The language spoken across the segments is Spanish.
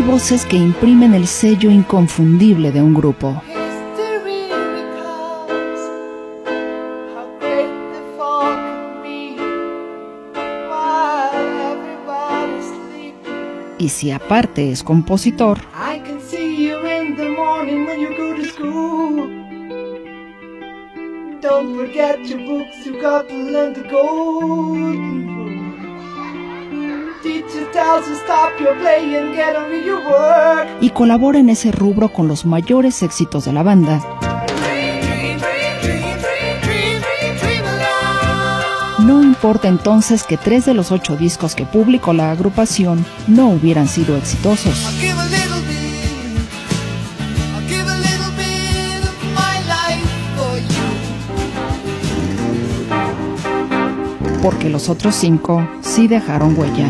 voces que imprimen el sello inconfundible de un grupo. Y si aparte es compositor, y colabora en ese rubro con los mayores éxitos de la banda. No importa entonces que 3 de los 8 discos que publicó la agrupación no hubieran sido exitosos. Porque los otros 5 sí dejaron huella.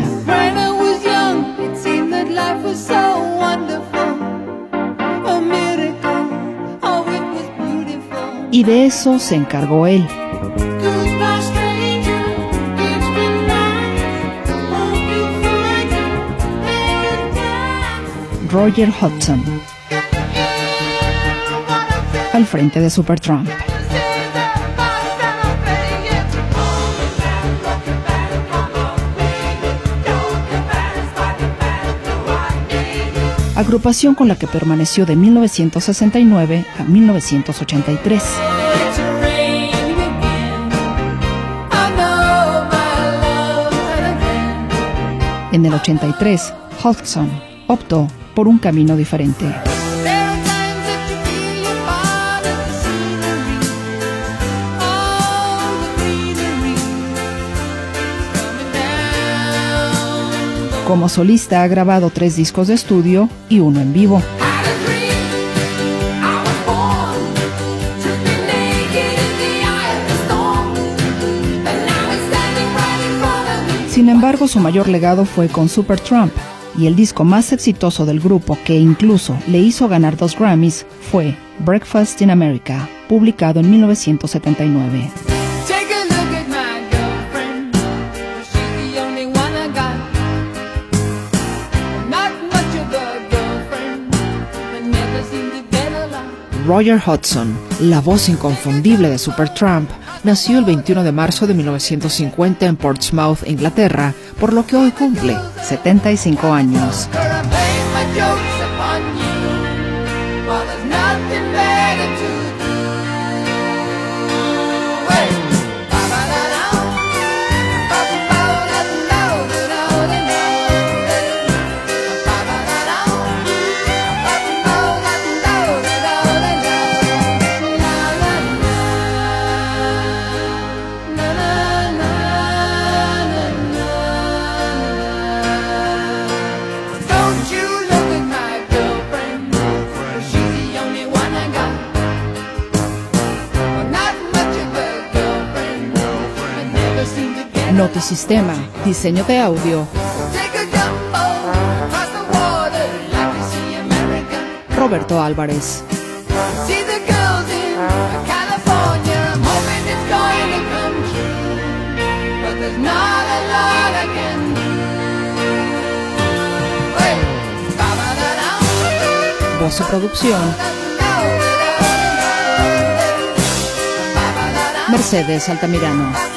Y de eso se encargó él. Roger Hodgson, al frente de Supertramp. Agrupación con la que permaneció de 1969 a 1983. En el 83, Hodgson optó por un camino diferente. Como solista ha grabado 3 discos de estudio y 1 en vivo. Sin embargo, su mayor legado fue con Supertramp, y el disco más exitoso del grupo, que incluso le hizo ganar 2 Grammys, fue Breakfast in America, publicado en 1979. Roger Hodgson, la voz inconfundible de Supertramp, nació el 21 de marzo de 1950 en Portsmouth, Inglaterra, por lo que hoy cumple 75 años. Notisistema, diseño de audio, Roberto Álvarez. Voz y producción, Mercedes Altamirano.